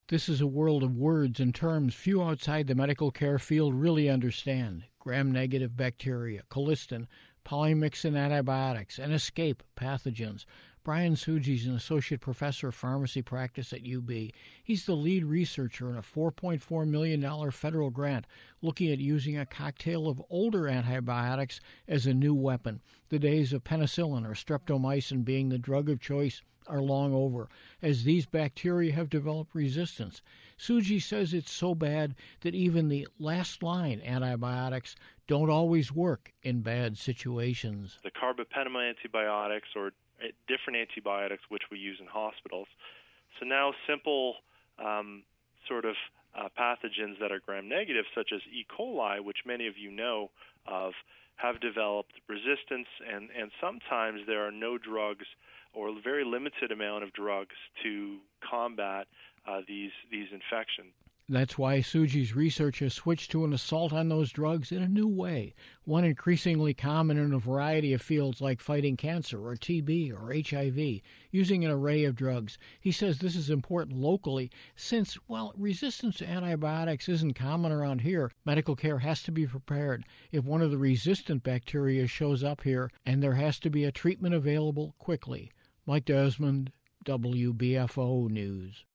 This is a world of words and terms few outside the medical care field really understand. Gram-negative bacteria, colistin, polymyxin antibiotics, and escape pathogens. Brian Tsuji is an associate professor of pharmacy practice at UB. He's the lead researcher in a $4.4 million federal grant looking at using a cocktail of older antibiotics as a new weapon. The days of penicillin or streptomycin being the drug of choice are long over, as these bacteria have developed resistance. Tsuji says it's so bad that even the last-line antibiotics don't always work in bad situations. The carbapenem antibiotics or different antibiotics which we use in hospitals. So now simple pathogens that are gram-negative, such as E. coli, which many of you know of, have developed resistance, and sometimes there are no drugs or a very limited amount of drugs to combat these infections. That's why Tsuji's research has switched to an assault on those drugs in a new way, one increasingly common in a variety of fields like fighting cancer or TB or HIV, using an array of drugs. He says this is important locally since, while resistance to antibiotics isn't common around here, medical care has to be prepared if one of the resistant bacteria shows up here, and there has to be a treatment available quickly. Mike Desmond, WBFO News.